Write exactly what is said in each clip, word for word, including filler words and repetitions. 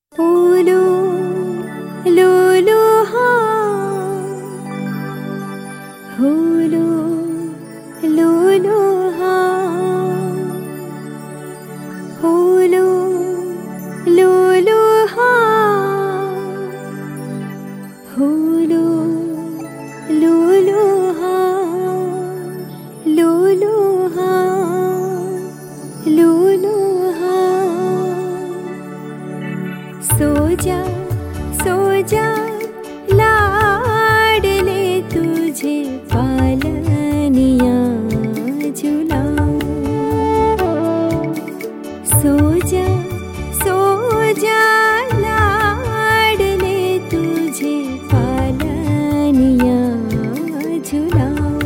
ओलो लोलो हाँ, होलो लोलो हाँ, होलो लोलो हाँ, होलो लोलो हाँ, लोलो हाँ, लोलो हाँ। सो जा सो जा लाडले तुझे पालनिया झुलाऊं। सो जा सो जा लाडले तुझे पालनिया झुलाऊं।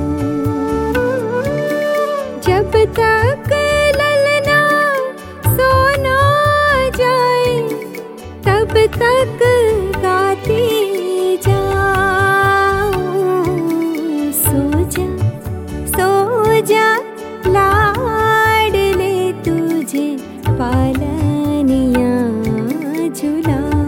जब तक ललना सोना जाए तब तक गाती जाऊं। सो जा सो जा लाडले तुझे पालनिया झुलाऊं।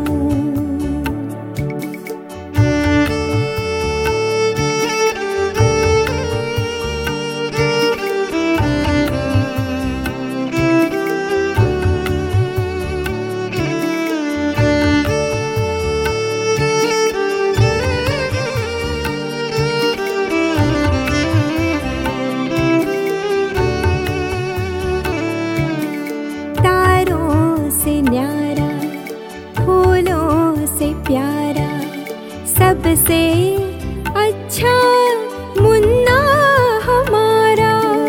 न्यारा फूलों से प्यारा सबसे अच्छा मुन्ना हमारा।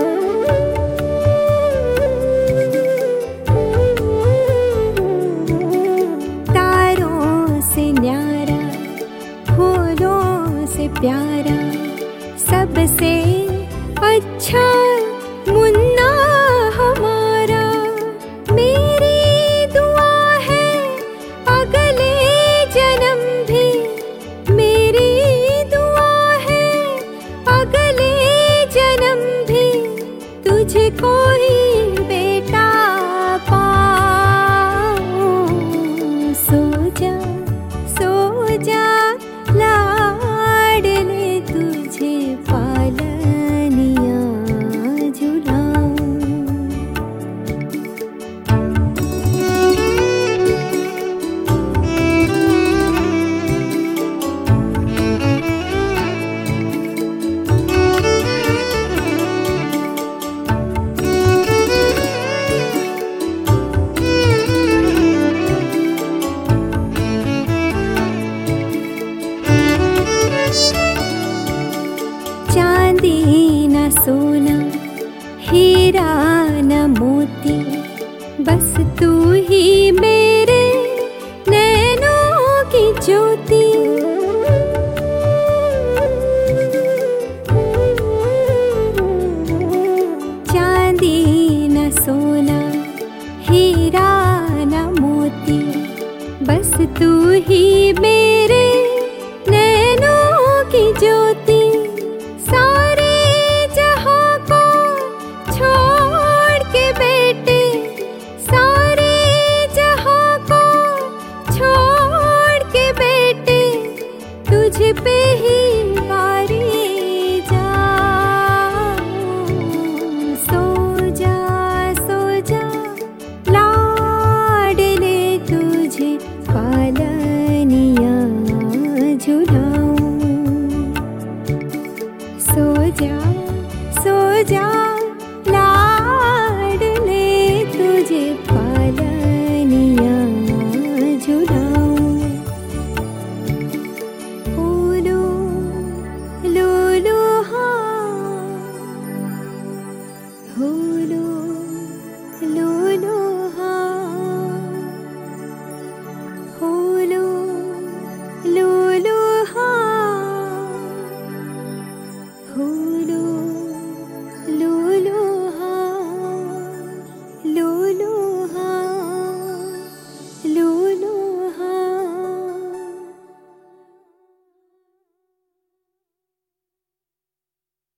तारों से न्यारा फूलों से प्यारा सबसे अच्छा मुन्ना हमारा। मेरी जन्म भी मेरी दुआ है, अगले जन्म भी तुझको ही बेटा पाऊं। सो जा सो जा लाडले तुझे पालनिया झुलाऊं। चांदी न सोना हीरा न मोती बस तू ही मेरे नैनों की ज्योति। चांदी न सोना हीरा न मोती बस तू ही मेरे